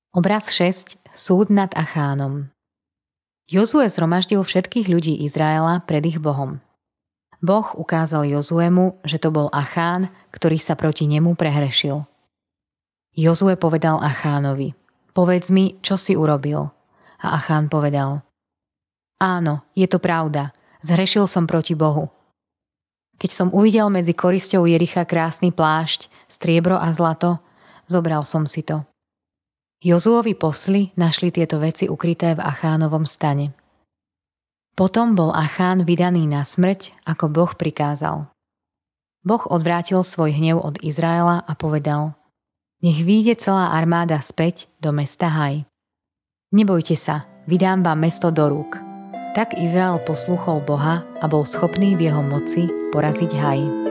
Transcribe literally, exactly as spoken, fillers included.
Obraz šesť. Súd nad Achánom. Jozue zhromaždil všetkých ľudí Izraela pred ich Bohom. Boh ukázal Jozuemu, že to bol Achán, ktorý sa proti nemu prehrešil. Jozue povedal Achánovi: Povedz mi, čo si urobil. A Achán povedal: Áno, je to pravda, zhrešil som proti Bohu. Keď som uvidel medzi korisťou Jericha krásny plášť, striebro a zlato, zobral som si to. Jozuovi posly našli tieto veci ukryté v Achánovom stane. Potom bol Achán vydaný na smrť, ako Boh prikázal. Boh odvrátil svoj hnev od Izraela a povedal: Nech vyjde celá armáda späť do mesta Haj. Nebojte sa, vydám vám mesto do rúk. Tak Izrael poslúchol Boha a bol schopný v jeho moci poraziť Haj.